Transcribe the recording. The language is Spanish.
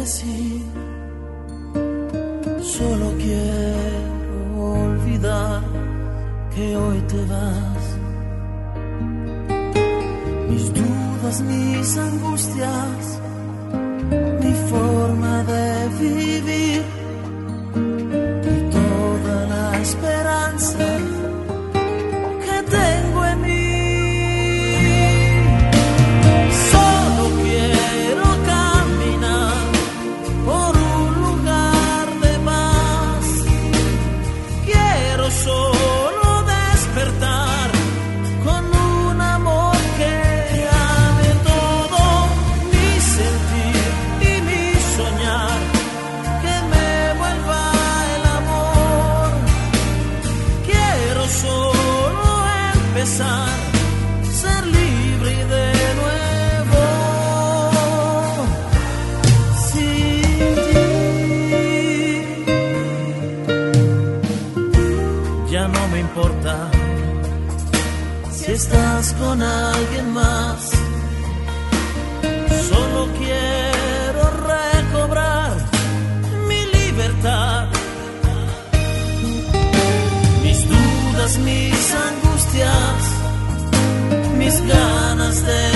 sí. Solo quiero olvidar que hoy te vas. Mis dudas, mis angustias, mi forma de vivir y toda la esperanza que tengo en mí. Solo quiero caminar por un lugar de paz. Quiero solo despertar con un amor que ame todo mi sentir y mi soñar, que me vuelva el amor. Quiero solo empezar, ser libre y de nuevo sin ti. Ya no me importa si estás con alguien más. Solo quiero recobrar mi libertad. Mis dudas, mis angustias, mis ganas de